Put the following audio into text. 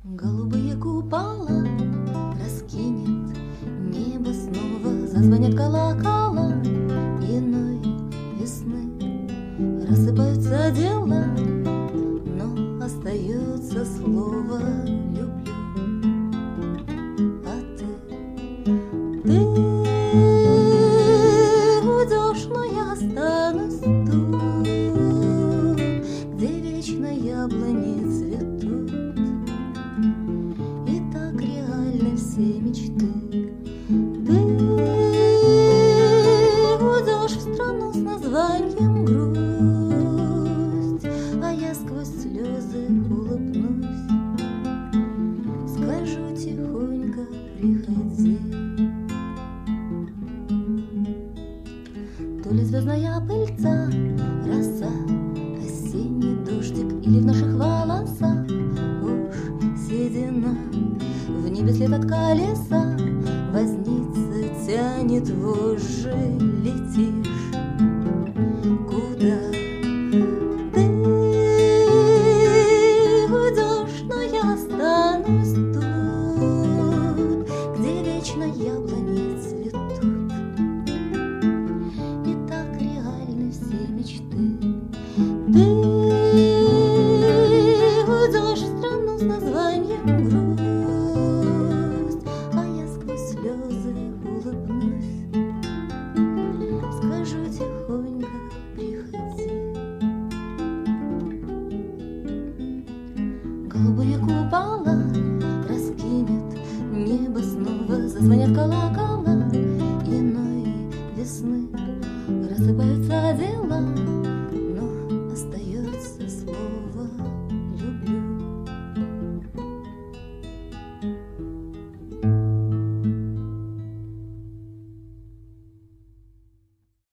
Голубые купола раскинет небо снова, зазвонят колокола иной весны. Рассыпаются дела, но остается слово «люблю». А ты уйдешь, но я останусь тут, где вечно яблони цветут. И так реальны все мечты. Ты уйдешь в страну с названием грусть, а я сквозь слезы улыбнусь, скажу тихонько: приходи. То ли звездная пыльца, роса, осенний дождик, или в наших волосах уж седина. В небе след от колеса, возница тянет вожжи, летишь. Куда ты уйдешь, но я останусь тут, где вечно яблони цветут. И так реальны все мечты. Ты уйдешь в страну с названием грусть, а я сквозь слезы улыбнусь, скажу тихонько: приходи. Голубые купола раскинет небо снова, зазвонят колокола иной весны. Рассыпаются